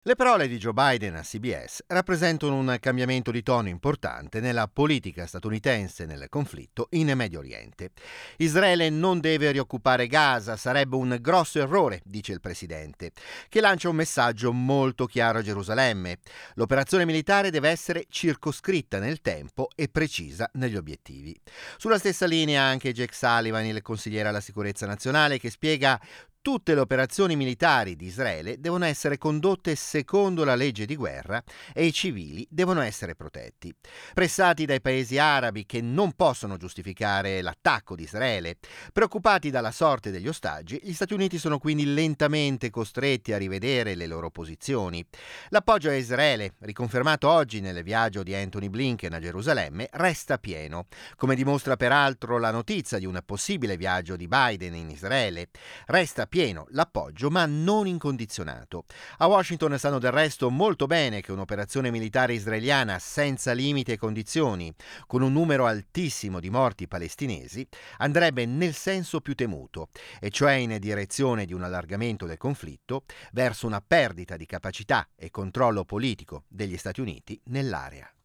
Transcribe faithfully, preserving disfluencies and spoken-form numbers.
Le parole di Joe Biden a C B S rappresentano un cambiamento di tono importante nella politica statunitense nel conflitto in Medio Oriente. Israele non deve rioccupare Gaza, sarebbe un grosso errore, dice il presidente, che lancia un messaggio molto chiaro a Gerusalemme. L'operazione militare deve essere circoscritta nel tempo e precisa negli obiettivi. Sulla stessa linea anche Jake Sullivan, il consigliere alla sicurezza nazionale, che spiega: tutte le operazioni militari di Israele devono essere condotte secondo la legge di guerra e i civili devono essere protetti. Pressati dai paesi arabi che non possono giustificare l'attacco di Israele, preoccupati dalla sorte degli ostaggi, gli Stati Uniti sono quindi lentamente costretti a rivedere le loro posizioni. L'appoggio a Israele, riconfermato oggi nel viaggio di Anthony Blinken a Gerusalemme, resta pieno, come dimostra peraltro la notizia di un possibile viaggio di Biden in Israele. Resta pieno l'appoggio, ma non incondizionato. A Washington sanno del resto molto bene che un'operazione militare israeliana senza limiti e condizioni, con un numero altissimo di morti palestinesi, andrebbe nel senso più temuto, e cioè in direzione di un allargamento del conflitto verso una perdita di capacità e controllo politico degli Stati Uniti nell'area.